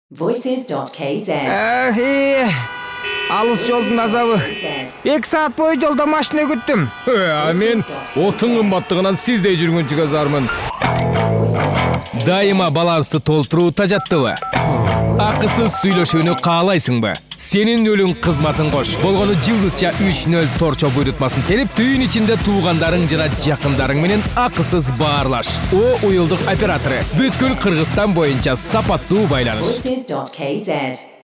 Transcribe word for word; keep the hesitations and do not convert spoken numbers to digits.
voices dot k z. Ахи, алыс жолдың азабы. Екі саат бойы жолда машина күттім. А мен отын қымбаттығынан сіздей жүргін шығазармын. Дайыма балансты толтыру тажаттыбы. Ақысыз сөйлешүүнү каалайсың ба? Сенин өлүң кызматын кош. Болгону жылдызча үч нөл торчо буйрутмасын терип, түйүн ичинде туугандарың жана жакындарың менен акысыз баарлаш. О уюлдук оператору. Бүткүл Кыргызстан боюнча сапаттуу байланыш. voices dot k z.